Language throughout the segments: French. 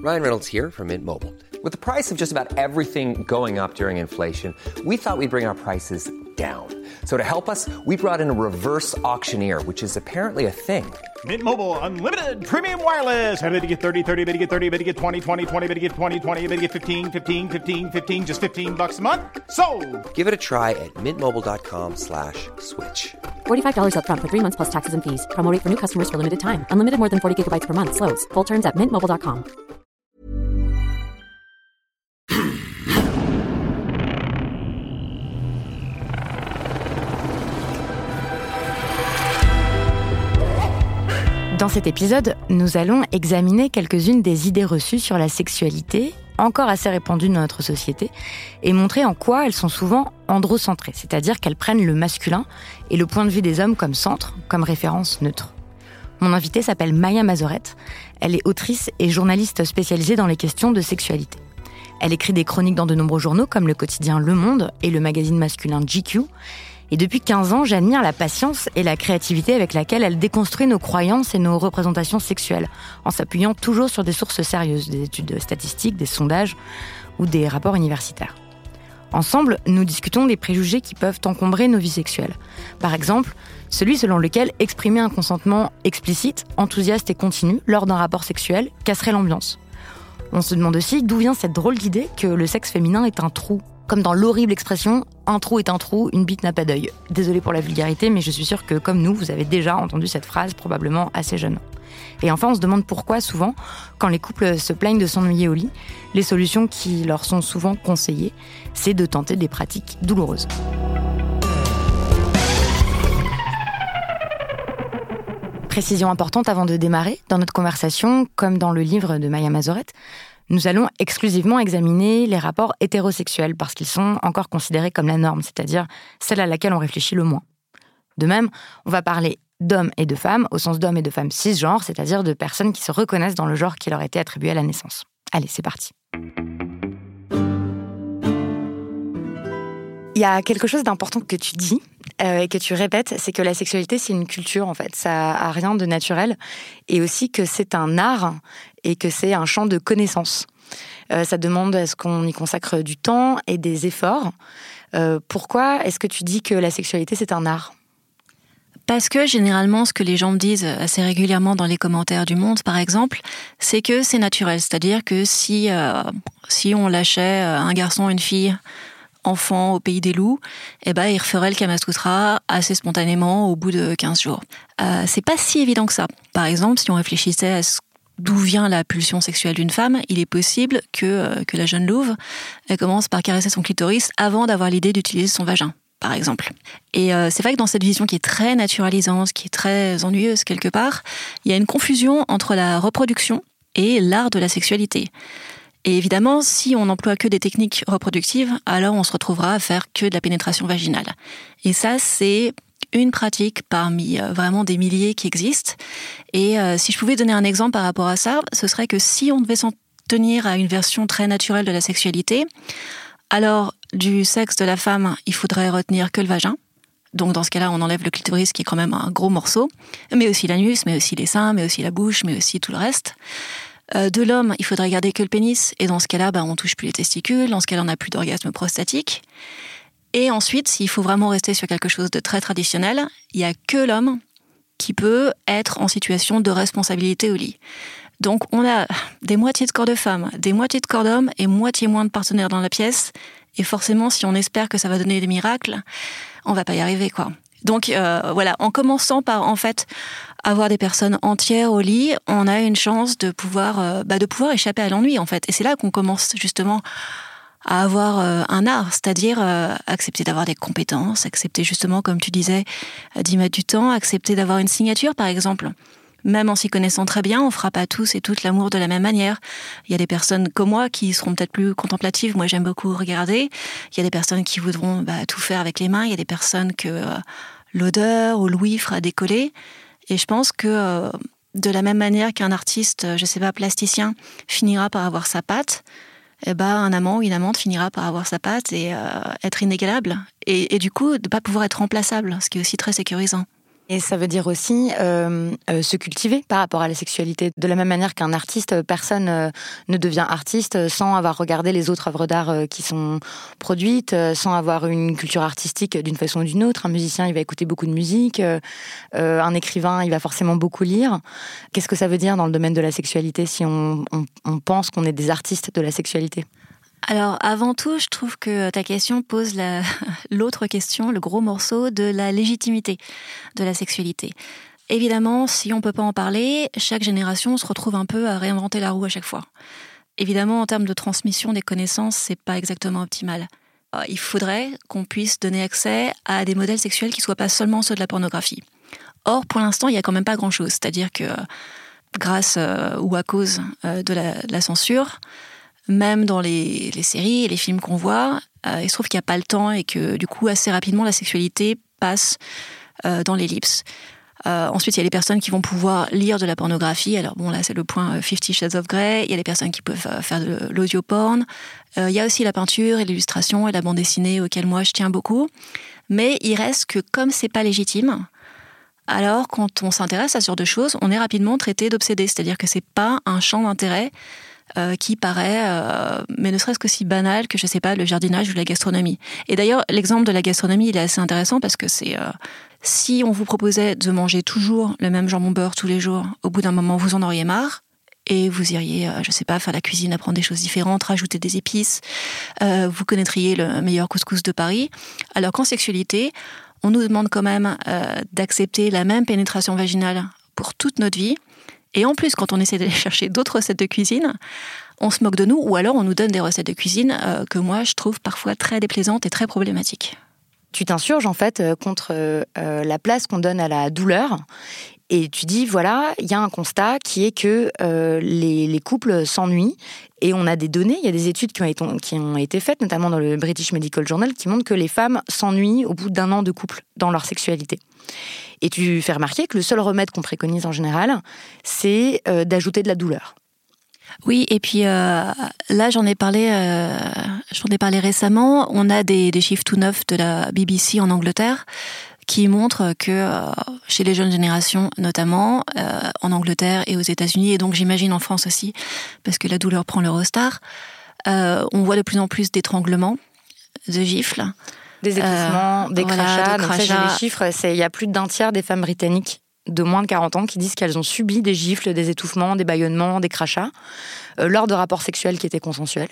Ryan Reynolds here from Mint Mobile. With the price of just about everything going up during inflation, we thought we'd bring our prices down. So to help us, we brought in a reverse auctioneer, which is apparently a thing. Mint Mobile Unlimited Premium Wireless. How to get 30, 30, how to get 30, how to get 20, 20, 20, how to get 20, 20, how to get 15, 15, 15, 15, just $15 a month? Sold! Give it a try at mintmobile.com/switch. $45 up front for 3 months plus taxes and fees. Promo rate for new customers for limited time. Unlimited more than 40 gigabytes per month. Slows full terms at mintmobile.com. Dans cet épisode, nous allons examiner quelques-unes des idées reçues sur la sexualité, encore assez répandues dans notre société, et montrer en quoi elles sont souvent androcentrées, c'est-à-dire qu'elles prennent le masculin et le point de vue des hommes comme centre, comme référence neutre. Mon invitée s'appelle Maya Mazorette. Elle est autrice et journaliste spécialisée dans les questions de sexualité. Elle écrit des chroniques dans de nombreux journaux comme le quotidien Le Monde et le magazine masculin GQ. Et depuis 15 ans, j'admire la patience et la créativité avec laquelle elle déconstruit nos croyances et nos représentations sexuelles, en s'appuyant toujours sur des sources sérieuses, des études statistiques, des sondages ou des rapports universitaires. Ensemble, nous discutons des préjugés qui peuvent encombrer nos vies sexuelles. Par exemple, celui selon lequel exprimer un consentement explicite, enthousiaste et continu lors d'un rapport sexuel casserait l'ambiance. On se demande aussi d'où vient cette drôle d'idée que le sexe féminin est un trou. Comme dans l'horrible expression « un trou est un trou, une bite n'a pas d'œil ». Désolée pour la vulgarité, mais je suis sûre que, comme nous, vous avez déjà entendu cette phrase, probablement assez jeune. Et enfin, on se demande pourquoi, souvent, quand les couples se plaignent de s'ennuyer au lit, les solutions qui leur sont souvent conseillées, c'est de tenter des pratiques douloureuses. Précision importante avant de démarrer, dans notre conversation, comme dans le livre de Maya Mazorette, nous allons exclusivement examiner les rapports hétérosexuels parce qu'ils sont encore considérés comme la norme, c'est-à-dire celle à laquelle on réfléchit le moins. De même, on va parler d'hommes et de femmes, au sens d'hommes et de femmes cisgenres, c'est-à-dire de personnes qui se reconnaissent dans le genre qui leur a été attribué à la naissance. Allez, c'est parti. Il y a quelque chose d'important que tu dis et que tu répètes, c'est que la sexualité, c'est une culture, en fait. Ça a rien de naturel. Et aussi que c'est un art et que c'est un champ de connaissances. Ça demande à ce qu'on y consacre du temps et des efforts. Pourquoi est-ce que tu dis que la sexualité, c'est un art ? Parce que généralement, ce que les gens me disent assez régulièrement dans les commentaires du Monde, par exemple, c'est que c'est naturel. C'est-à-dire que si on lâchait un garçon, une fille, enfant au pays des loups, il referait le Kama Sutra assez spontanément au bout de 15 jours. C'est pas si évident que ça. Par exemple, si on réfléchissait à d'où vient la pulsion sexuelle d'une femme, il est possible que la jeune louve elle commence par caresser son clitoris avant d'avoir l'idée d'utiliser son vagin, par exemple. Et c'est vrai que dans cette vision qui est très naturalisante, qui est très ennuyeuse quelque part, il y a une confusion entre la reproduction et l'art de la sexualité. Et évidemment, si on n'emploie que des techniques reproductives, alors on se retrouvera à faire que de la pénétration vaginale. Et ça, c'est une pratique parmi vraiment des milliers qui existent. Et si je pouvais donner un exemple par rapport à ça, ce serait que si on devait s'en tenir à une version très naturelle de la sexualité, alors du sexe de la femme, il faudrait retenir que le vagin. Donc dans ce cas-là, on enlève le clitoris qui est quand même un gros morceau, mais aussi l'anus, mais aussi les seins, mais aussi la bouche, mais aussi tout le reste. De l'homme, il faudrait garder que le pénis, et dans ce cas-là, on touche plus les testicules, dans ce cas-là, on n'a plus d'orgasme prostatique. Et ensuite, s'il faut vraiment rester sur quelque chose de très traditionnel, il n'y a que l'homme qui peut être en situation de responsabilité au lit. Donc on a des moitiés de corps de femmes, des moitiés de corps d'hommes et moitié moins de partenaires dans la pièce, et forcément, si on espère que ça va donner des miracles, on va pas y arriver, quoi. Donc voilà, en commençant par en fait avoir des personnes entières au lit, on a une chance de pouvoir échapper à l'ennui en fait. Et c'est là qu'on commence justement à avoir un art, c'est-à-dire accepter d'avoir des compétences, accepter justement, comme tu disais, d'y mettre du temps, accepter d'avoir une signature par exemple. Même en s'y connaissant très bien, on fera pas tous et toutes l'amour de la même manière. Il y a des personnes comme moi qui seront peut-être plus contemplatives. Moi, j'aime beaucoup regarder. Il y a des personnes qui voudront tout faire avec les mains. Il y a des personnes que l'odeur ou l'ouïe fera décoller. Et je pense que de la même manière qu'un artiste, plasticien, finira par avoir sa patte, un amant ou une amante finira par avoir sa patte et être inégalable. Et du coup, de pas pouvoir être remplaçable, ce qui est aussi très sécurisant. Et ça veut dire aussi se cultiver par rapport à la sexualité. De la même manière qu'un artiste, personne ne devient artiste sans avoir regardé les autres œuvres d'art qui sont produites, sans avoir une culture artistique d'une façon ou d'une autre. Un musicien, il va écouter beaucoup de musique. Un écrivain, il va forcément beaucoup lire. Qu'est-ce que ça veut dire dans le domaine de la sexualité si on pense qu'on est des artistes de la sexualité ? Alors, avant tout, je trouve que ta question pose l'autre question, le gros morceau de la légitimité de la sexualité. Évidemment, si on ne peut pas en parler, chaque génération se retrouve un peu à réinventer la roue à chaque fois. Évidemment, en termes de transmission des connaissances, c'est pas exactement optimal. Il faudrait qu'on puisse donner accès à des modèles sexuels qui ne soient pas seulement ceux de la pornographie. Or, pour l'instant, il n'y a quand même pas grand-chose. C'est-à-dire que, grâce ou à cause de la censure, même dans les séries et les films qu'on voit, il se trouve qu'il n'y a pas le temps et que du coup, assez rapidement, la sexualité passe dans l'ellipse. Ensuite, il y a les personnes qui vont pouvoir lire de la pornographie. Alors bon, là, c'est le point 50 Shades of Grey. Il y a les personnes qui peuvent faire de l'audio-porn. Il y a aussi la peinture et l'illustration et la bande dessinée auquel moi, je tiens beaucoup. Mais il reste que comme c'est pas légitime, alors quand on s'intéresse à ce genre de choses, on est rapidement traité d'obsédé. C'est-à-dire que c'est pas un champ d'intérêt qui paraît, mais ne serait-ce qu'aussi banal que, je sais pas, le jardinage ou la gastronomie. Et d'ailleurs, l'exemple de la gastronomie, il est assez intéressant parce que c'est... si on vous proposait de manger toujours le même jambon beurre tous les jours, au bout d'un moment, vous en auriez marre et vous iriez, je sais pas, faire la cuisine, apprendre des choses différentes, rajouter des épices, vous connaîtriez le meilleur couscous de Paris. Alors qu'en sexualité, on nous demande quand même d'accepter la même pénétration vaginale pour toute notre vie. Et en plus, quand on essaie d'aller chercher d'autres recettes de cuisine, on se moque de nous, ou alors on nous donne des recettes de cuisine que moi, je trouve parfois très déplaisantes et très problématiques. Tu t'insurges en fait contre la place qu'on donne à la douleur. Et tu dis, voilà, il y a un constat qui est que les couples s'ennuient. Et on a des données, il y a des études qui ont été faites, notamment dans le British Medical Journal, qui montrent que les femmes s'ennuient au bout d'1 an de couple dans leur sexualité. Et tu fais remarquer que le seul remède qu'on préconise en général, c'est d'ajouter de la douleur. Oui, et puis là, j'en ai parlé récemment. On a des chiffres tout neufs de la BBC en Angleterre qui montrent que chez les jeunes générations, notamment en Angleterre et aux États-Unis, et donc j'imagine en France aussi, parce que la douleur prend l'Eurostar, on voit de plus en plus d'étranglements, de gifles. Des étouffements, des crachats. Donc ça, j'ai les chiffres, il y a plus d'1 tiers des femmes britanniques de moins de 40 ans qui disent qu'elles ont subi des gifles, des étouffements, des bâillonnements, des crachats lors de rapports sexuels qui étaient consensuels.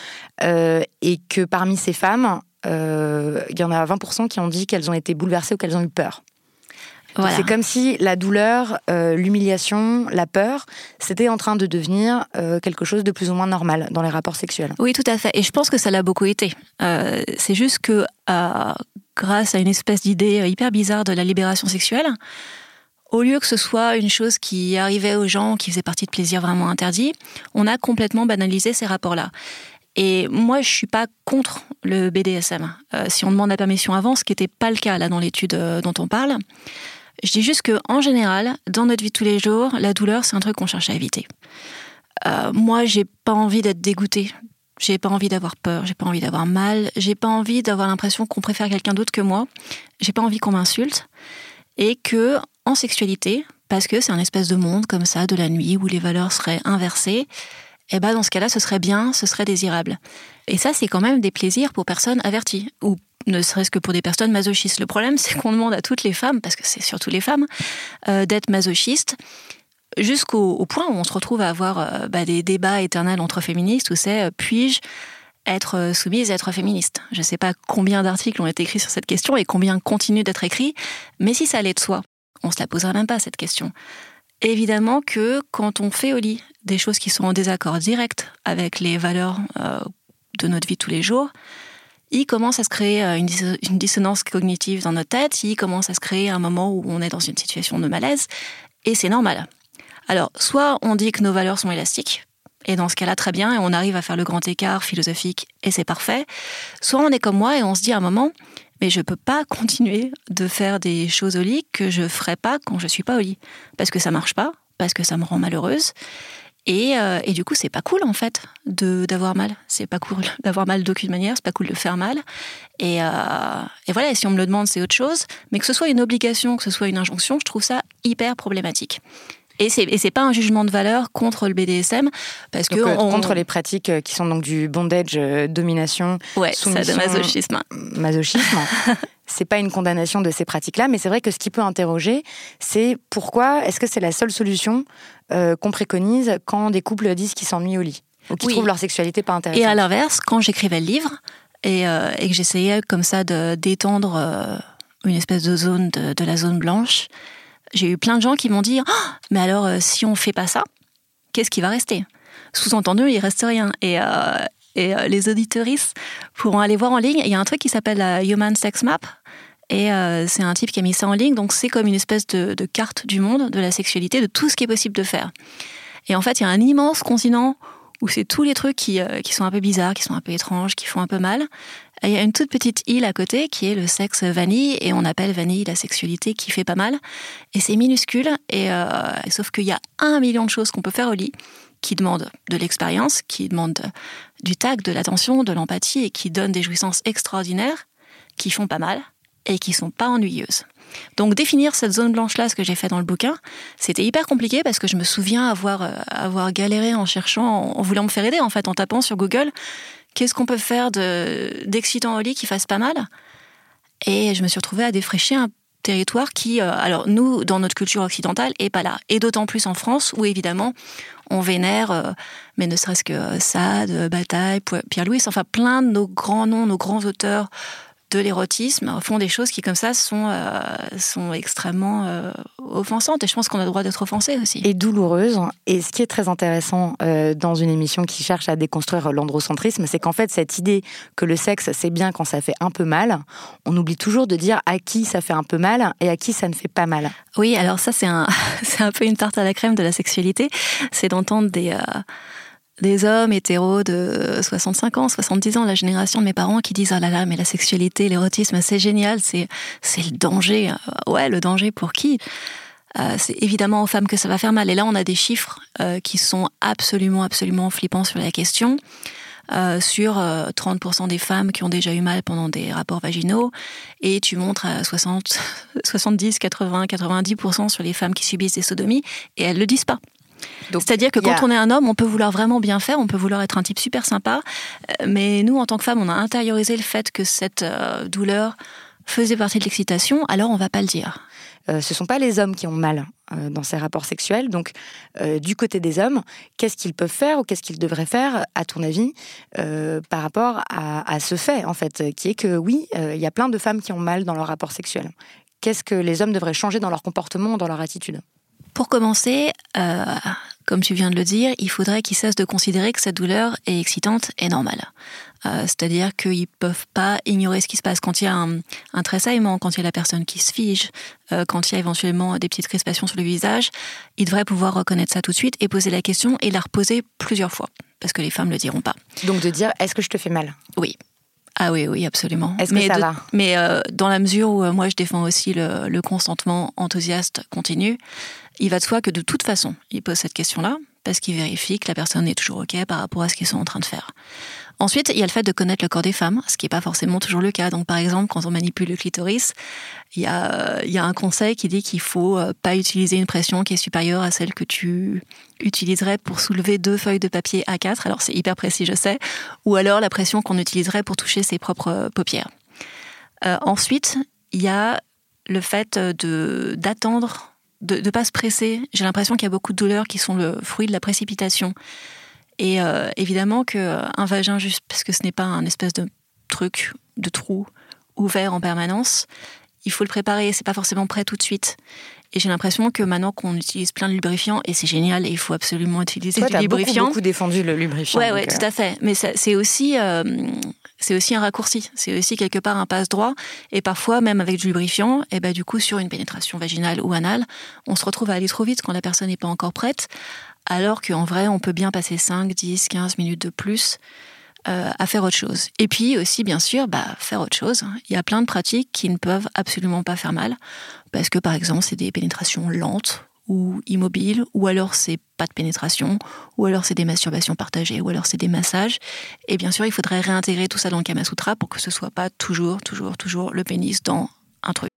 Et que parmi ces femmes, il y en a 20% qui ont dit qu'elles ont été bouleversées ou qu'elles ont eu peur. Voilà. C'est comme si la douleur, l'humiliation, la peur, c'était en train de devenir quelque chose de plus ou moins normal dans les rapports sexuels. Oui, tout à fait. Et je pense que ça l'a beaucoup été. C'est juste que grâce à une espèce d'idée hyper bizarre de la libération sexuelle, au lieu que ce soit une chose qui arrivait aux gens, qui faisait partie de plaisirs vraiment interdits, on a complètement banalisé ces rapports-là. Et moi, je suis pas contre le BDSM. Si on demande la permission avant, ce qui n'était pas le cas là dans l'étude dont on parle, je dis juste qu'en général, dans notre vie de tous les jours, la douleur, c'est un truc qu'on cherche à éviter. Moi, j'ai pas envie d'être dégoûtée. J'ai pas envie d'avoir peur, j'ai pas envie d'avoir mal, j'ai pas envie d'avoir l'impression qu'on préfère quelqu'un d'autre que moi, j'ai pas envie qu'on m'insulte. Et que, en sexualité, parce que c'est un espèce de monde comme ça, de la nuit, où les valeurs seraient inversées, et ben dans ce cas-là, ce serait bien, ce serait désirable. Et ça, c'est quand même des plaisirs pour personnes averties, ou ne serait-ce que pour des personnes masochistes. Le problème, c'est qu'on demande à toutes les femmes, parce que c'est surtout les femmes, d'être masochistes, jusqu'au point où on se retrouve à avoir des débats éternels entre féministes, où c'est puis-je être soumise et être féministe. Je ne sais pas combien d'articles ont été écrits sur cette question et combien continuent d'être écrits, mais si ça allait de soi, on ne se la poserait même pas, cette question. Évidemment que quand on fait au lit des choses qui sont en désaccord direct avec les valeurs de notre vie de tous les jours, il commence à se créer une dissonance cognitive dans notre tête, il commence à se créer un moment où on est dans une situation de malaise, et c'est normal. Alors, soit on dit que nos valeurs sont élastiques, et dans ce cas-là, très bien, et on arrive à faire le grand écart philosophique, et c'est parfait. Soit on est comme moi, et on se dit à un moment, mais je peux pas continuer de faire des choses au lit que je ferais pas quand je suis pas au lit. Parce que ça marche pas, parce que ça me rend malheureuse. Et du coup, c'est pas cool en fait d'avoir mal. C'est pas cool d'avoir mal d'aucune manière. C'est pas cool de faire mal. Et voilà. Et si on me le demande, c'est autre chose. Mais que ce soit une obligation, que ce soit une injonction, je trouve ça hyper problématique. Et c'est pas un jugement de valeur contre le BDSM, parce que contre les pratiques qui sont donc du bondage, domination, soumission, masochisme. C'est pas une condamnation de ces pratiques-là, mais c'est vrai que ce qui peut interroger, c'est pourquoi est-ce que c'est la seule solution qu'on préconise quand des couples disent qu'ils s'ennuient au lit ou qu'ils trouvent leur sexualité pas intéressante. Et à l'inverse, quand j'écrivais le livre et que j'essayais comme ça d'étendre une espèce de zone de la zone blanche, j'ai eu plein de gens qui m'ont dit « Mais alors, si on fait pas ça, qu'est-ce qui va rester ?» Sous-entendu, il reste rien. Et les auditeuristes pourront aller voir en ligne. Il y a un truc qui s'appelle la Human Sex Map. Et c'est un type qui a mis ça en ligne. Donc, c'est comme une espèce de carte du monde, de la sexualité, de tout ce qui est possible de faire. Et en fait, il y a un immense continent où c'est tous les trucs qui sont un peu bizarres, qui sont un peu étranges, qui font un peu mal. Et il y a une toute petite île à côté qui est le sexe vanille, et on appelle vanille la sexualité qui fait pas mal. Et c'est minuscule, sauf qu'il y a 1 million de choses qu'on peut faire au lit, qui demandent de l'expérience, qui demandent du tact, de l'attention, de l'empathie, et qui donnent des jouissances extraordinaires, qui font pas mal, et qui sont pas ennuyeuses. Donc définir cette zone blanche-là, ce que j'ai fait dans le bouquin, c'était hyper compliqué parce que je me souviens avoir galéré en cherchant, en voulant me faire aider en fait, en tapant sur Google, qu'est-ce qu'on peut faire d'excitant au lit qui fasse pas mal. Et je me suis retrouvée à défricher un territoire qui, alors nous, dans notre culture occidentale, est pas là. Et d'autant plus en France, où évidemment, on vénère, mais ne serait-ce que Sade, Bataille, Pierre-Louis, enfin plein de nos grands noms, nos grands auteurs de l'érotisme font des choses qui, comme ça, sont extrêmement offensantes. Et je pense qu'on a le droit d'être offensé aussi. Et douloureuses. Et ce qui est très intéressant dans une émission qui cherche à déconstruire l'androcentrisme, c'est qu'en fait, cette idée que le sexe, c'est bien quand ça fait un peu mal, on oublie toujours de dire à qui ça fait un peu mal et à qui ça ne fait pas mal. Oui, alors ça, c'est un peu une tarte à la crème de la sexualité. C'est d'entendre des hommes hétéros de 65 ans, 70 ans, la génération de mes parents, qui disent « Ah là là, mais la sexualité, l'érotisme, c'est génial, c'est le danger. » Ouais, le danger pour qui ? C'est évidemment aux femmes que ça va faire mal. Et là, on a des chiffres qui sont absolument, absolument flippants sur la question. Sur 30% des femmes qui ont déjà eu mal pendant des rapports vaginaux, et tu montres à 60, 70, 80, 90% sur les femmes qui subissent des sodomies, et elles le disent pas. Donc, c'est-à-dire que quand on est un homme, on peut vouloir vraiment bien faire, on peut vouloir être un type super sympa, mais nous, en tant que femmes, on a intériorisé le fait que cette douleur faisait partie de l'excitation, alors on va pas le dire. Ce sont pas les hommes qui ont mal dans ces rapports sexuels. Donc, du côté des hommes, qu'est-ce qu'ils peuvent faire ou qu'est-ce qu'ils devraient faire, à ton avis, par rapport à ce fait, en fait, qui est que oui, il y a plein de femmes qui ont mal dans leur rapport sexuel. Qu'est-ce que les hommes devraient changer dans leur comportement, dans leur attitude ? Pour commencer, comme tu viens de le dire, il faudrait qu'ils cessent de considérer que cette douleur est excitante et normale. C'est-à-dire qu'ils ne peuvent pas ignorer ce qui se passe. Quand il y a un tressaillement, quand il y a la personne qui se fige, quand il y a éventuellement des petites crispations sur le visage, ils devraient pouvoir reconnaître ça tout de suite et poser la question et la reposer plusieurs fois, parce que les femmes ne le diront pas. Donc de dire « Est-ce que je te fais mal ?» Oui. Ah oui, absolument. Est-ce que ça va ? Mais dans la mesure où moi je défends aussi le consentement enthousiaste continu, il va de soi que de toute façon, ils posent cette question-là, parce qu'ils vérifient que la personne est toujours OK par rapport à ce qu'ils sont en train de faire. Ensuite, il y a le fait de connaître le corps des femmes, ce qui n'est pas forcément toujours le cas. Donc par exemple, quand on manipule le clitoris, il y a un conseil qui dit qu'il ne faut pas utiliser une pression qui est supérieure à celle que tu utiliserais pour soulever 2 feuilles de papier A4. Alors c'est hyper précis, je sais. Ou alors la pression qu'on utiliserait pour toucher ses propres paupières. Ensuite, il y a le fait d'attendre, de ne pas se presser. J'ai l'impression qu'il y a beaucoup de douleurs qui sont le fruit de la précipitation. Et évidemment qu'un vagin, juste parce que ce n'est pas un espèce de truc, de trou ouvert en permanence, il faut le préparer, c'est pas forcément prêt tout de suite. Et j'ai l'impression que maintenant qu'on utilise plein de lubrifiants, et c'est génial, et il faut absolument utiliser du lubrifiant. Toi, t'as beaucoup défendu le lubrifiant. Ouais, tout à fait. Mais c'est aussi un raccourci, c'est aussi quelque part un passe-droit. Et parfois, même avec du lubrifiant, et du coup, sur une pénétration vaginale ou anale, on se retrouve à aller trop vite quand la personne n'est pas encore prête, alors qu'en vrai, on peut bien passer 5, 10, 15 minutes de plus à faire autre chose. Et puis aussi, bien sûr, faire autre chose. Il y a plein de pratiques qui ne peuvent absolument pas faire mal, parce que, par exemple, c'est des pénétrations lentes, ou immobile, ou alors c'est pas de pénétration, ou alors c'est des masturbations partagées, ou alors c'est des massages. Et bien sûr, il faudrait réintégrer tout ça dans le Kama Sutra pour que ce soit pas toujours le pénis dans un truc.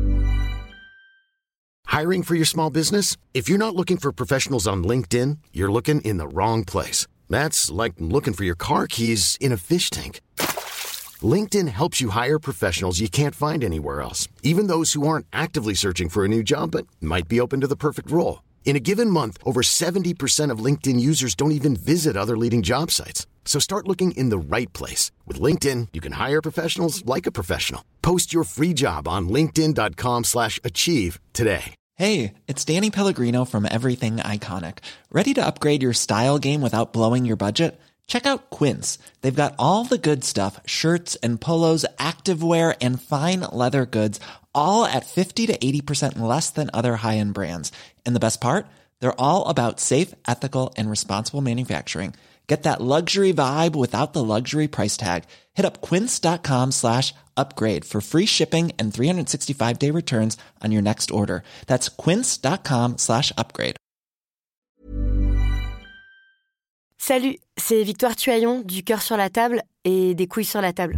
Hiring for your small business? If you're not looking for professionals on LinkedIn, you're looking in the wrong place. That's like looking for your car keys in a fish tank. LinkedIn helps you hire professionals you can't find anywhere else, even those who aren't actively searching for a new job but might be open to the perfect role. In a given month, over 70% of LinkedIn users don't even visit other leading job sites. So start looking in the right place. With LinkedIn, you can hire professionals like a professional. Post your free job on linkedin.com/achieve today. Hey, it's Danny Pellegrino from Everything Iconic. Ready to upgrade your style game without blowing your budget? Check out Quince. They've got all the good stuff, shirts and polos, activewear, and fine leather goods, all at 50 to 80% less than other high-end brands. And the best part? They're all about safe, ethical, and responsible manufacturing. Get that luxury vibe without the luxury price tag. Hit up quince.com/upgrade for free shipping and 365-day returns on your next order. That's quince.com/upgrade. Salut, c'est Victoire Tuaillon du Cœur sur la table et des couilles sur la table.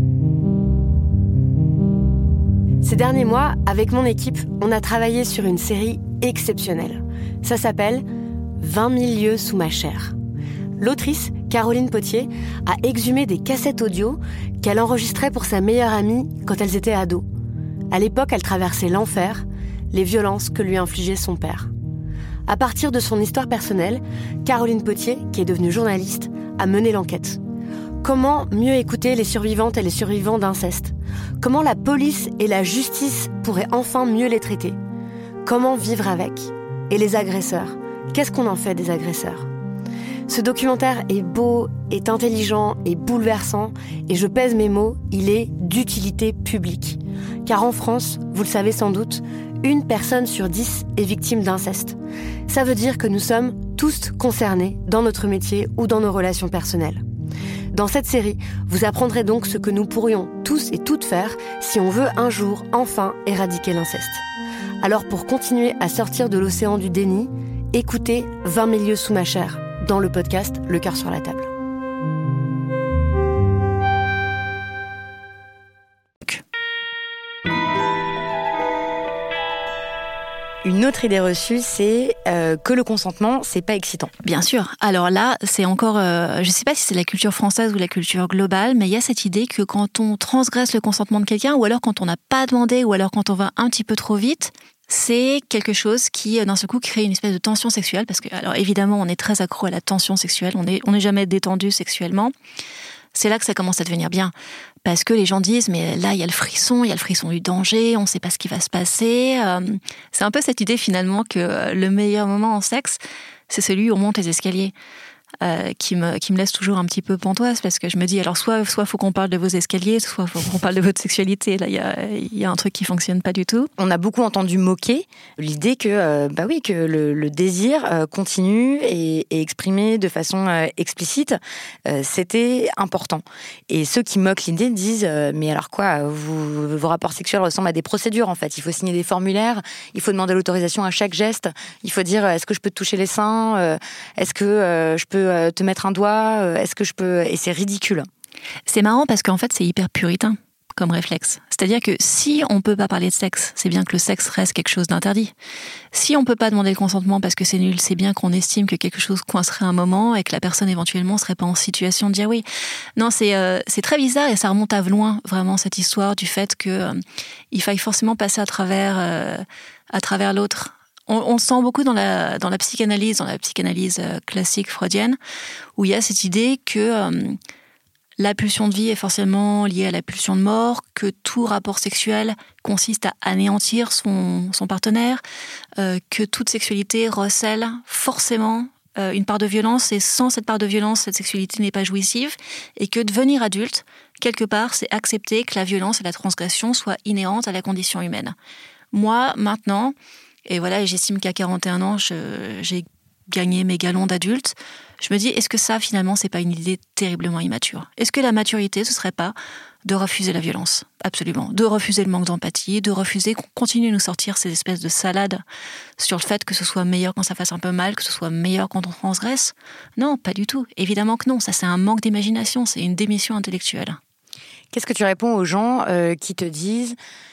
Ces derniers mois, avec mon équipe, on a travaillé sur une série exceptionnelle. Ça s'appelle 20 000 lieues sous ma chair. L'autrice, Caroline Potier, a exhumé des cassettes audio qu'elle enregistrait pour sa meilleure amie quand elles étaient ados. À l'époque, elle traversait l'enfer, les violences que lui infligeait son père. À partir de son histoire personnelle, Caroline Potier, qui est devenue journaliste, a mené l'enquête. Comment mieux écouter les survivantes et les survivants d'inceste ? Comment la police et la justice pourraient enfin mieux les traiter ? Comment vivre avec ? Et les agresseurs ? Qu'est-ce qu'on en fait des agresseurs ? Ce documentaire est beau, est intelligent, est bouleversant, et je pèse mes mots, il est d'utilité publique. Car en France, vous le savez sans doute, 1 personne sur 10 est victime d'inceste. Ça veut dire que nous sommes tous concernés dans notre métier ou dans nos relations personnelles. Dans cette série, vous apprendrez donc ce que nous pourrions tous et toutes faire si on veut un jour enfin éradiquer l'inceste. Alors pour continuer à sortir de l'océan du déni, écoutez 20 000 lieues sous ma chair dans le podcast Le Cœur sur la table. Une autre idée reçue, c'est que le consentement, c'est pas excitant. Bien sûr. Alors là, c'est encore, je sais pas si c'est la culture française ou la culture globale, mais il y a cette idée que quand on transgresse le consentement de quelqu'un, ou alors quand on n'a pas demandé, ou alors quand on va un petit peu trop vite, c'est quelque chose qui, d'un seul coup, crée une espèce de tension sexuelle. Parce que, alors évidemment, on est très accro à la tension sexuelle, on n'est jamais détendu sexuellement. C'est là que ça commence à devenir bien. Parce que les gens disent, mais là, il y a le frisson du danger, on ne sait pas ce qui va se passer. C'est un peu cette idée, finalement, que le meilleur moment en sexe, c'est celui où on monte les escaliers. Qui me laisse toujours un petit peu pantoise, parce que je me dis, alors soit faut qu'on parle de vos escaliers, soit faut qu'on parle de votre sexualité. Là, il y a un truc qui fonctionne pas du tout. On a beaucoup entendu moquer l'idée que, que le désir continu et exprimé de façon explicite, c'était important. Et ceux qui moquent l'idée disent, mais alors quoi, vos rapports sexuels ressemblent à des procédures, en fait. Il faut signer des formulaires, il faut demander l'autorisation à chaque geste, il faut dire, est-ce que je peux te toucher les seins, est-ce que je peux te mettre un doigt, est-ce que je peux... Et c'est ridicule. C'est marrant parce qu'en fait, c'est hyper puritain comme réflexe. C'est-à-dire que si on peut pas parler de sexe, c'est bien que le sexe reste quelque chose d'interdit. Si on peut pas demander le consentement parce que c'est nul, c'est bien qu'on estime que quelque chose coincerait un moment et que la personne éventuellement serait pas en situation de dire oui. Non, c'est très bizarre et ça remonte à loin, vraiment, cette histoire du fait que il faille forcément passer à travers l'autre. On le sent beaucoup dans la psychanalyse, classique freudienne, où il y a cette idée que la pulsion de vie est forcément liée à la pulsion de mort, que tout rapport sexuel consiste à anéantir son partenaire, que toute sexualité recèle forcément une part de violence, et sans cette part de violence, cette sexualité n'est pas jouissive, et que devenir adulte, quelque part, c'est accepter que la violence et la transgression soient inhérentes à la condition humaine. Moi, maintenant... Et voilà, j'estime qu'à 41 ans, j'ai gagné mes galons d'adulte. Je me dis, est-ce que ça, finalement, c'est pas une idée terriblement immature ? Est-ce que la maturité, ce serait pas de refuser la violence, absolument, de refuser le manque d'empathie, de refuser qu'on continue de nous sortir ces espèces de salades sur le fait que ce soit meilleur quand ça fasse un peu mal, que ce soit meilleur quand on transgresse. Non, pas du tout. Évidemment que non, ça c'est un manque d'imagination, c'est une démission intellectuelle. Qu'est-ce que tu réponds aux gens qui te disent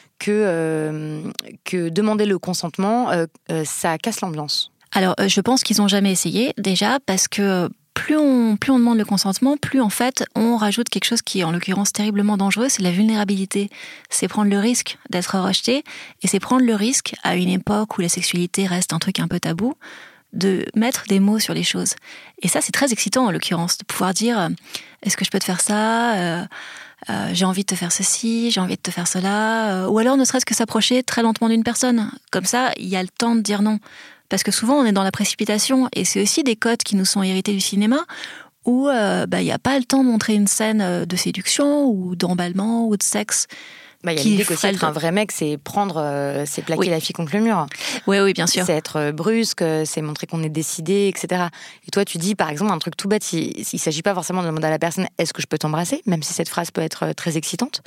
que demander le consentement, ça casse l'ambiance ? Alors, je pense qu'ils n'ont jamais essayé, déjà, parce que plus on demande le consentement, plus en fait on rajoute quelque chose qui est en l'occurrence terriblement dangereux, c'est la vulnérabilité. C'est prendre le risque d'être rejeté, et c'est prendre le risque, à une époque où la sexualité reste un truc un peu tabou, de mettre des mots sur les choses. Et ça, c'est très excitant en l'occurrence, de pouvoir dire « est-ce que je peux te faire ça ? J'ai envie de te faire ceci, j'ai envie de te faire cela », ou alors ne serait-ce que s'approcher très lentement d'une personne. Comme ça, il y a le temps de dire non. Parce que souvent, on est dans la précipitation, et c'est aussi des codes qui nous sont hérités du cinéma, où il n'y a pas le temps de montrer une scène de séduction, ou d'emballement, ou de sexe. Il y a l'idée qu'aussi être un vrai mec, c'est c'est plaquer la fille contre le mur. Oui, bien sûr. C'est être brusque, c'est montrer qu'on est décidé, etc. Et toi, tu dis, par exemple, un truc tout bête, il ne s'agit pas forcément de demander à la personne « est-ce que je peux t'embrasser ?» même si cette phrase peut être très excitante.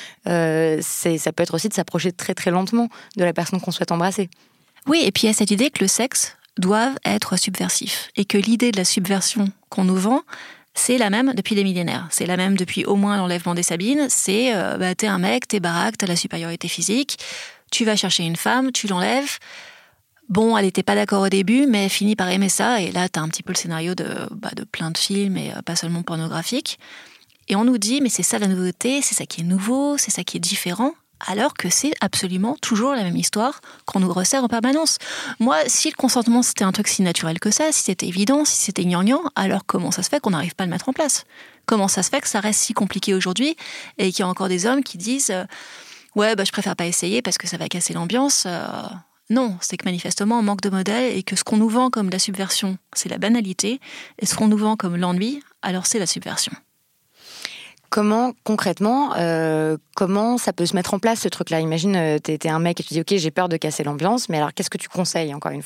Ça peut être aussi de s'approcher très très lentement de la personne qu'on souhaite embrasser. Oui, et puis il y a cette idée que le sexe doit être subversif, et que l'idée de la subversion qu'on nous vend, c'est la même depuis des millénaires. C'est la même depuis au moins l'enlèvement des Sabines. C'est t'es un mec, t'es baraque, t'as la supériorité physique, tu vas chercher une femme, tu l'enlèves. Bon, elle n'était pas d'accord au début, mais elle finit par aimer ça, et là t'as un petit peu le scénario de plein de films, et pas seulement pornographiques. Et on nous dit, mais c'est ça la nouveauté, c'est ça qui est nouveau, c'est ça qui est différent. Alors que c'est absolument toujours la même histoire qu'on nous resserre en permanence. Moi, si le consentement c'était un truc si naturel que ça, si c'était évident, si c'était gnangnan, alors comment ça se fait qu'on n'arrive pas à le mettre en place ? Comment ça se fait que ça reste si compliqué aujourd'hui et qu'il y a encore des hommes qui disent je préfère pas essayer parce que ça va casser l'ambiance. Non, c'est que manifestement on manque de modèles, et que ce qu'on nous vend comme la subversion, c'est la banalité, et ce qu'on nous vend comme l'ennui, alors c'est la subversion. Comment, concrètement, comment ça peut se mettre en place, ce truc-là ? Imagine, t'es un mec et tu dis « Ok, j'ai peur de casser l'ambiance », mais alors qu'est-ce que tu conseilles, encore une fois ?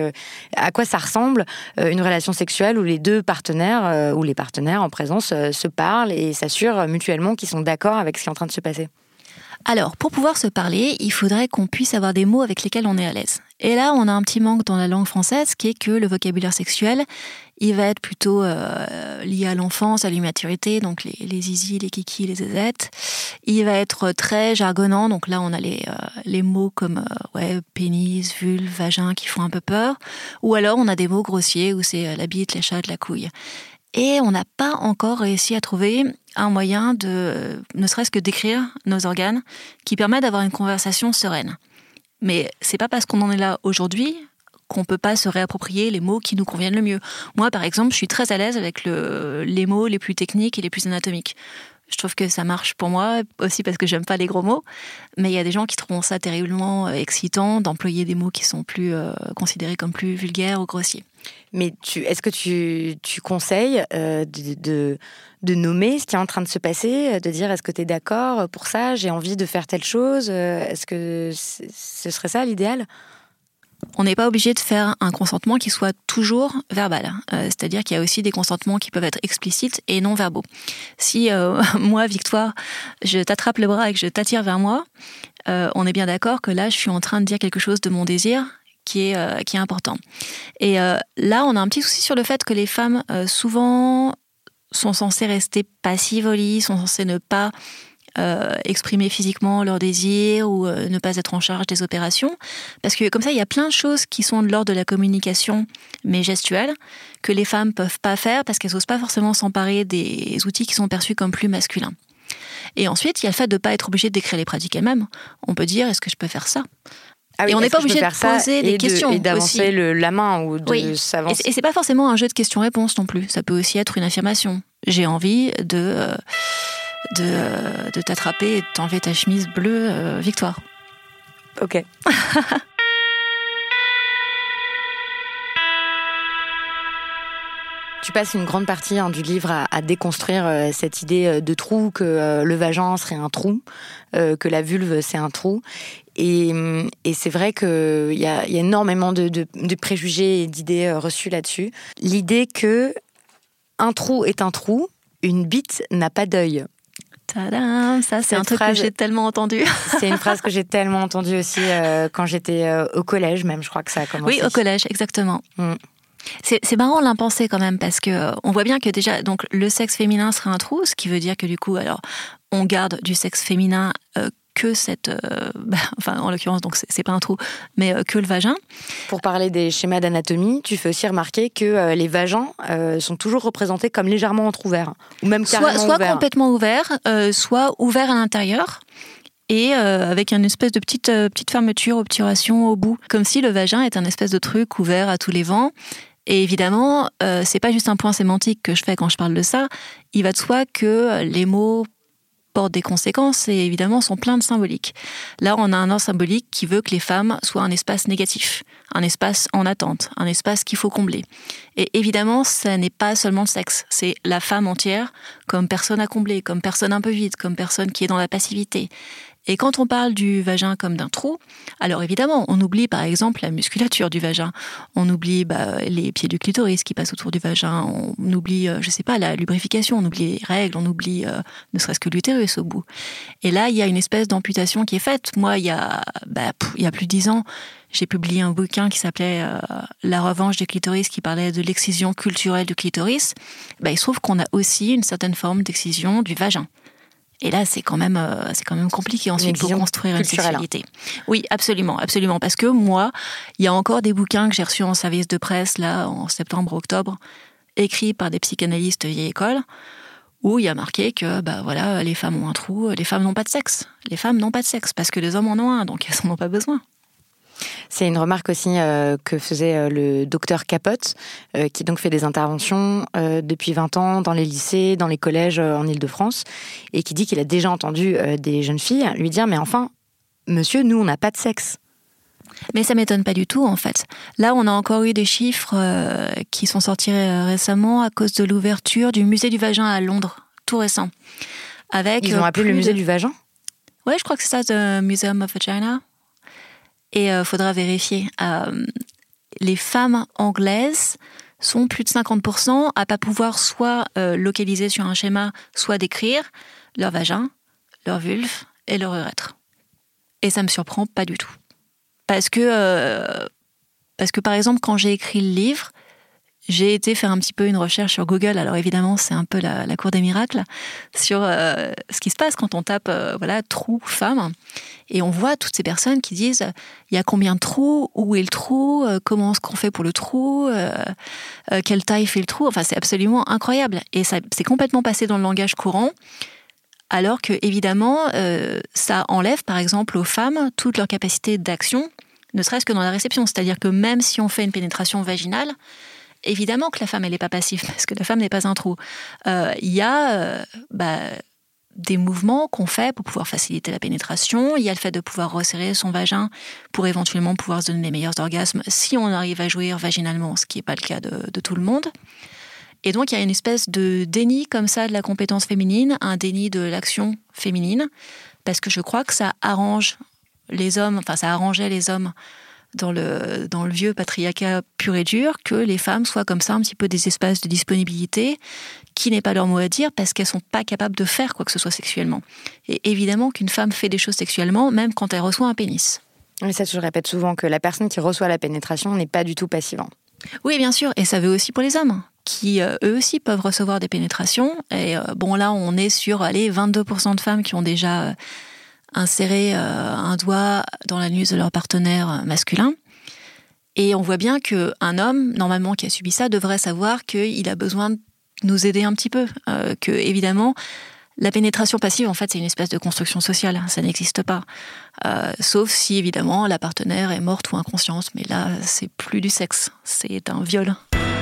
À quoi ça ressemble une relation sexuelle où les deux partenaires, ou les partenaires en présence, se parlent et s'assurent mutuellement qu'ils sont d'accord avec ce qui est en train de se passer ? Alors, pour pouvoir se parler, il faudrait qu'on puisse avoir des mots avec lesquels on est à l'aise. Et là, on a un petit manque dans la langue française, qui est que le vocabulaire sexuel, il va être plutôt lié à l'enfance, à l'immaturité, donc les zizi, les kiki, les zézettes. Il va être très jargonnant, donc là, on a les mots comme pénis, vulve, vagin, qui font un peu peur. Ou alors, on a des mots grossiers, où c'est la bite, les chattes, la couille. Et on n'a pas encore réussi à trouver un moyen de, ne serait-ce que décrire nos organes, qui permet d'avoir une conversation sereine. Mais c'est pas parce qu'on en est là aujourd'hui qu'on peut pas se réapproprier les mots qui nous conviennent le mieux. Moi, par exemple, je suis très à l'aise avec les mots les plus techniques et les plus anatomiques. Je trouve que ça marche pour moi, aussi parce que j'aime pas les gros mots. Mais il y a des gens qui trouveront ça terriblement excitant d'employer des mots qui sont plus considérés comme plus vulgaires ou grossiers. Mais est-ce que tu conseilles de nommer ce qui est en train de se passer, de dire est-ce que tu es d'accord pour ça, j'ai envie de faire telle chose, est-ce que ce serait ça l'idéal ? On n'est pas obligé de faire un consentement qui soit toujours verbal. C'est-à-dire qu'il y a aussi des consentements qui peuvent être explicites et non verbaux. Si moi, Victoire, je t'attrape le bras et que je t'attire vers moi, on est bien d'accord que là, je suis en train de dire quelque chose de mon désir qui est important. Et là, on a un petit souci sur le fait que les femmes, souvent, sont censées rester passives au lit, sont censées ne pas exprimer physiquement leurs désirs ou ne pas être en charge des opérations. Parce que comme ça, il y a plein de choses qui sont de l'ordre de la communication, mais gestuelle, que les femmes peuvent pas faire parce qu'elles n'osent pas forcément s'emparer des outils qui sont perçus comme plus masculins. Et ensuite, il y a le fait de ne pas être obligé de décrire les pratiques elles-mêmes. On peut dire, est-ce que je peux faire ça ? Ah oui, et on n'est pas obligé de poser des questions et d'avancer aussi. La main ou de s'avancer. Et c'est pas forcément un jeu de questions-réponses non plus. Ça peut aussi être une affirmation. J'ai envie de t'attraper et de t'enlever ta chemise bleue, Victoire. Ok. Tu passes une grande partie du livre à déconstruire cette idée de trou, que le vagin serait un trou, que la vulve c'est un trou. Et c'est vrai qu'il y a énormément de préjugés et d'idées reçues là-dessus. L'idée que un trou est un trou, une bite n'a pas d'œil. Tadam, ça c'est un truc que j'ai tellement entendu. C'est une phrase que j'ai tellement entendue aussi quand j'étais au collège même, je crois que ça a commencé. Oui, au collège, exactement. C'est marrant l'impensé quand même, parce que on voit bien que déjà, donc, le sexe féminin serait un trou, ce qui veut dire que du coup, alors, on garde du sexe féminin que cette... enfin, en l'occurrence, donc c'est pas un trou, mais que le vagin. Pour parler des schémas d'anatomie, tu fais aussi remarquer que les vagins sont toujours représentés comme légèrement entrouverts, ou même carrément ouverts. Soit complètement ouverts, soit ouverts à l'intérieur, et avec une espèce de petite fermeture, obturation au bout. Comme si le vagin est un espèce de truc ouvert à tous les vents. Et évidemment, c'est pas juste un point sémantique que je fais quand je parle de ça. Il va de soi que les mots portent des conséquences et évidemment sont pleins de symboliques. Là, on a un ordre symbolique qui veut que les femmes soient un espace négatif, un espace en attente, un espace qu'il faut combler. Et évidemment, ça n'est pas seulement le sexe, c'est la femme entière comme personne à combler, comme personne un peu vide, comme personne qui est dans la passivité. Et quand on parle du vagin comme d'un trou, alors évidemment, on oublie par exemple la musculature du vagin, on oublie les pieds du clitoris qui passent autour du vagin, on oublie, je sais pas, la lubrification, on oublie les règles, on oublie ne serait-ce que l'utérus au bout. Et là, il y a une espèce d'amputation qui est faite. Moi, il y a plus de 10 ans, j'ai publié un bouquin qui s'appelait La revanche du clitoris, qui parlait de l'excision culturelle du clitoris. Il se trouve qu'on a aussi une certaine forme d'excision du vagin. Et là, c'est quand même compliqué ensuite pour construire une sexualité. Oui, absolument, absolument. Parce que moi, il y a encore des bouquins que j'ai reçus en service de presse, là, en septembre, octobre, écrits par des psychanalystes vieille école, où il y a marqué que, les femmes ont un trou, les femmes n'ont pas de sexe. Les femmes n'ont pas de sexe, parce que les hommes en ont un, donc elles n'en ont pas besoin. C'est une remarque aussi que faisait le docteur Capote, qui donc fait des interventions depuis 20 ans dans les lycées, dans les collèges en Île-de-France, et qui dit qu'il a déjà entendu des jeunes filles lui dire « Mais enfin, monsieur, nous, on n'a pas de sexe ». Mais ça m'étonne pas du tout, en fait. Là, on a encore eu des chiffres qui sont sortis récemment à cause de l'ouverture du musée du vagin à Londres, tout récent. Ils ont appelé le musée du vagin ? Ouais, je crois que c'est ça, The Museum of Vagina. Et faudra vérifier. Les femmes anglaises sont plus de 50% à pas pouvoir soit localiser sur un schéma, soit décrire leur vagin, leur vulve et leur urètre. Et ça me surprend pas du tout. Parce que par exemple, quand j'ai écrit le livre, j'ai été faire un petit peu une recherche sur Google. Alors évidemment, c'est un peu la cour des miracles sur ce qui se passe quand on tape trou femme. Et on voit toutes ces personnes qui disent il y a combien de trous, où est le trou, comment est-ce qu'on fait pour le trou, quelle taille fait le trou. Enfin, c'est absolument incroyable. Et ça c'est complètement passé dans le langage courant. Alors que évidemment, ça enlève par exemple aux femmes toute leur capacité d'action, ne serait-ce que dans la réception. C'est-à-dire que même si on fait une pénétration vaginale, évidemment que la femme, elle n'est pas passive, parce que la femme n'est pas un trou. Il y a des mouvements qu'on fait pour pouvoir faciliter la pénétration. Il y a le fait de pouvoir resserrer son vagin pour éventuellement pouvoir se donner les meilleurs orgasmes si on arrive à jouir vaginalement, ce qui n'est pas le cas de tout le monde. Et donc, il y a une espèce de déni comme ça de la compétence féminine, un déni de l'action féminine, parce que je crois que ça arrange les hommes, enfin ça arrangeait les hommes dans le vieux patriarcat pur et dur, que les femmes soient comme ça un petit peu des espaces de disponibilité qui n'aient pas leur mot à dire parce qu'elles sont pas capables de faire quoi que ce soit sexuellement. Et évidemment qu'une femme fait des choses sexuellement même quand elle reçoit un pénis. Mais ça, je répète souvent que la personne qui reçoit la pénétration n'est pas du tout passive. Oui, bien sûr, et ça veut aussi pour les hommes qui, eux aussi, peuvent recevoir des pénétrations. Et là, on est sur 22% de femmes qui ont déjà insérer un doigt dans l'anus de leur partenaire masculin. Et on voit bien qu'un homme, normalement, qui a subi ça, devrait savoir qu'il a besoin de nous aider un petit peu. Que, évidemment, la pénétration passive, en fait, c'est une espèce de construction sociale. Ça n'existe pas. Sauf si, évidemment, la partenaire est morte ou inconsciente. Mais là, c'est plus du sexe. C'est un viol.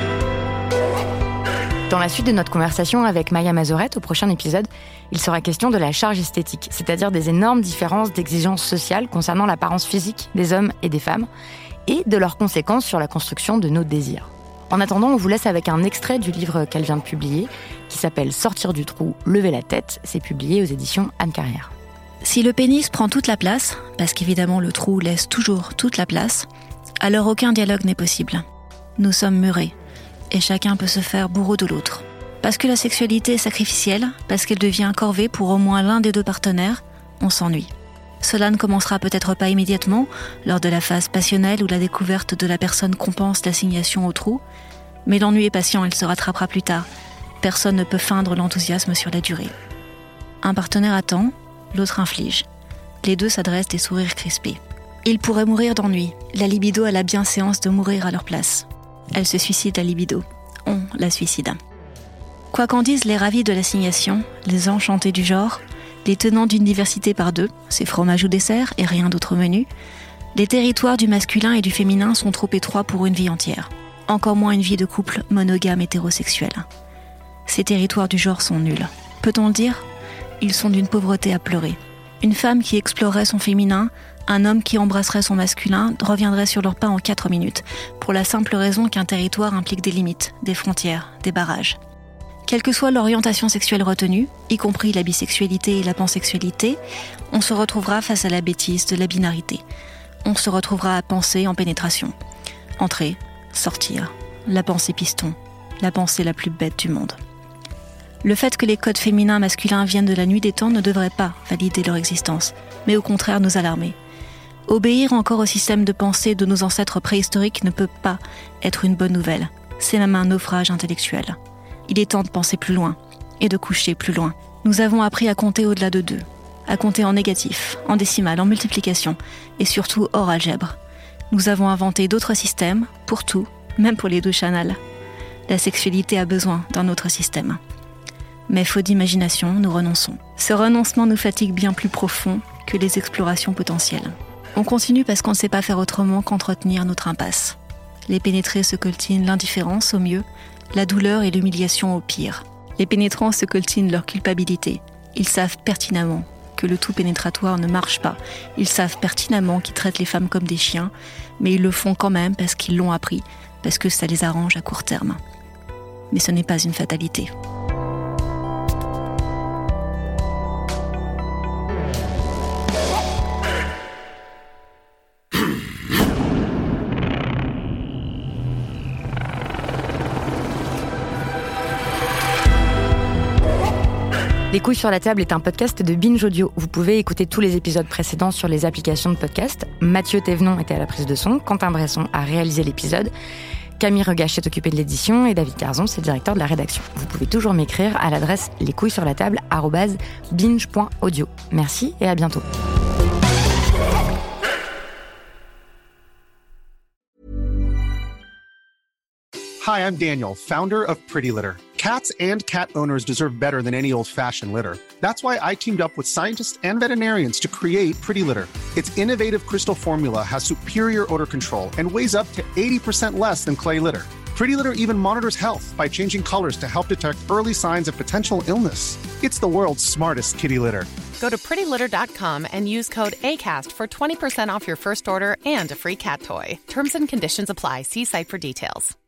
Dans la suite de notre conversation avec Maya Mazorette, au prochain épisode, il sera question de la charge esthétique, c'est-à-dire des énormes différences d'exigences sociales concernant l'apparence physique des hommes et des femmes, et de leurs conséquences sur la construction de nos désirs. En attendant, on vous laisse avec un extrait du livre qu'elle vient de publier, qui s'appelle « Sortir du trou, lever la tête ». C'est publié aux éditions Anne Carrière. Si le pénis prend toute la place, parce qu'évidemment le trou laisse toujours toute la place, alors aucun dialogue n'est possible. Nous sommes murés. Et chacun peut se faire bourreau de l'autre. Parce que la sexualité est sacrificielle, parce qu'elle devient corvée pour au moins l'un des deux partenaires, on s'ennuie. Cela ne commencera peut-être pas immédiatement, lors de la phase passionnelle où la découverte de la personne compense l'assignation au trou, mais l'ennui est patient, il se rattrapera plus tard. Personne ne peut feindre l'enthousiasme sur la durée. Un partenaire attend, l'autre inflige. Les deux s'adressent des sourires crispés. Ils pourraient mourir d'ennui. La libido a la bienséance de mourir à leur place. Elle se suicide la libido. On la suicide. Quoi qu'en disent les ravis de l'assignation, les enchantés du genre, les tenants d'une diversité par deux, c'est fromage ou dessert et rien d'autre au menu, les territoires du masculin et du féminin sont trop étroits pour une vie entière. Encore moins une vie de couple monogame hétérosexuel. Ces territoires du genre sont nuls. Peut-on le dire ? Ils sont d'une pauvreté à pleurer. Une femme qui explorerait son féminin, un homme qui embrasserait son masculin reviendrait sur leur pas en 4 minutes, pour la simple raison qu'un territoire implique des limites, des frontières, des barrages. Quelle que soit l'orientation sexuelle retenue, y compris la bisexualité et la pansexualité, on se retrouvera face à la bêtise de la binarité. On se retrouvera à penser en pénétration. Entrer, sortir, la pensée piston, la pensée la plus bête du monde. Le fait que les codes féminins-masculins viennent de la nuit des temps ne devrait pas valider leur existence, mais au contraire nous alarmer. Obéir encore au système de pensée de nos ancêtres préhistoriques ne peut pas être une bonne nouvelle. C'est même un naufrage intellectuel. Il est temps de penser plus loin et de coucher plus loin. Nous avons appris à compter au-delà de 2, à compter en négatif, en décimal, en multiplication et surtout hors algèbre. Nous avons inventé d'autres systèmes pour tout, même pour les douches anales. La sexualité a besoin d'un autre système. Mais faute d'imagination, nous renonçons. Ce renoncement nous fatigue bien plus profond que les explorations potentielles. On continue parce qu'on ne sait pas faire autrement qu'entretenir notre impasse. Les pénétrés se coltinent l'indifférence au mieux, la douleur et l'humiliation au pire. Les pénétrants se coltinent leur culpabilité. Ils savent pertinemment que le tout pénétratoire ne marche pas. Ils savent pertinemment qu'ils traitent les femmes comme des chiens, mais ils le font quand même parce qu'ils l'ont appris, parce que ça les arrange à court terme. Mais ce n'est pas une fatalité. Les couilles sur la table est un podcast de Binge Audio. Vous pouvez écouter tous les épisodes précédents sur les applications de podcast. Mathieu Thévenon était à la prise de son, Quentin Bresson a réalisé l'épisode, Camille Regache s'est occupé de l'édition et David Carzon, c'est le directeur de la rédaction. Vous pouvez toujours m'écrire à l'adresse lescouillessurlatable@binge.audio. Merci et à bientôt. Hi, I'm Daniel, founder of Pretty Litter. Cats and cat owners deserve better than any old-fashioned litter. That's why I teamed up with scientists and veterinarians to create Pretty Litter. Its innovative crystal formula has superior odor control and weighs up to 80% less than clay litter. Pretty Litter even monitors health by changing colors to help detect early signs of potential illness. It's the world's smartest kitty litter. Go to prettylitter.com and use code ACAST for 20% off your first order and a free cat toy. Terms and conditions apply. See site for details.